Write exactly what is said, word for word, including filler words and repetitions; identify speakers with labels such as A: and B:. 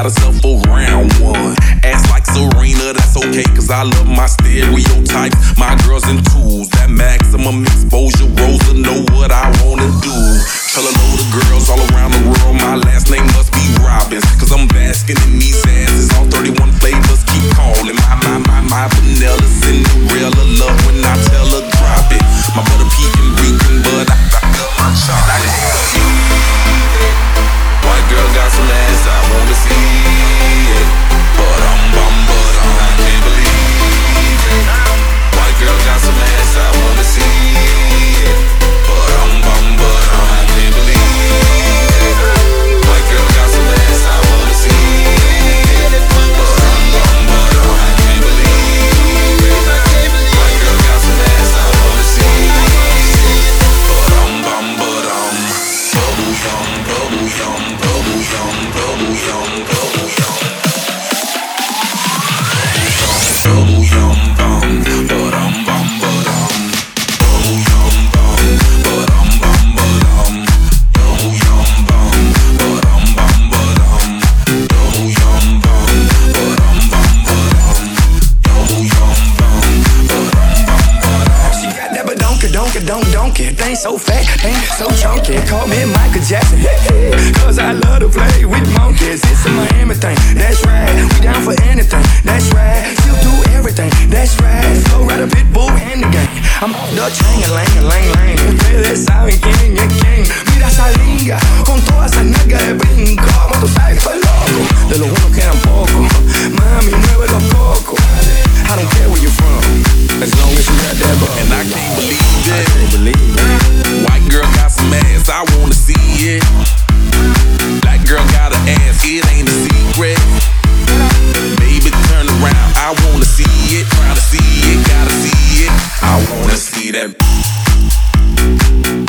A: got herself a round one. Ass like Serena, that's okay, cause I love my stereotypes. My girls in twos, that maximum exposure. Rosa know what I wanna do. Tell a load of girls all around the world my last name must be Robbins, cause I'm basking in these asses. All thirty-one flavors keep calling. My, my, my, my vanilla Cinderella love when I tell her drop it. My butter pecan reeking, but I, I love my chocolate. White girl got some ass, I wanna see it. But I'm bum, but I'm, I can't believe it. White girl got some ass, I wanna see it. But I'm bum, but I'm, I can't believe it. White girl got some ass, I wanna see it. But I'm bum, but I'm, I can't believe it. White girl got some ass, I wanna see it. But I'm bum, but I'm bubble yum, bubble yum, bubble yum, bubble yum, bubble yum. Bubble yum bum, but I'm bum, but I'm bubble yum bum, but I'm bum, but I'm bubble yum bum, but I'm bum, but I'm bubble yum bum, but I'm bum, but I'm bubble yum bum, but I'm bum, but I'm.
B: She got that badonka, donka, donk, donkey. Thing so fat, thing so chunky. Call me Michael Jackson, cause I love to play with monkeys. It's a Miami thing, that's right. We down for anything, that's right. She'll do everything, that's right. Flow right a pit bull and the gang. I'm off the chain, lang, lang, lang. Ustedes saben quién es quién. Mira esa linga, con toda esa nalga de brinco. Como tú sabes, estoy loco. De los buenos quedan pocos. Mami, mueve los cocos. I don't care where you're from, as long as you got that bum.
A: And I can't believe it.
B: I can't believe it.
A: White girl got some ass, I wanna see it. Black girl got an ass, it ain't a secret. Baby, turn around, I wanna see it. Tryna see it, gotta see it. I wanna see that.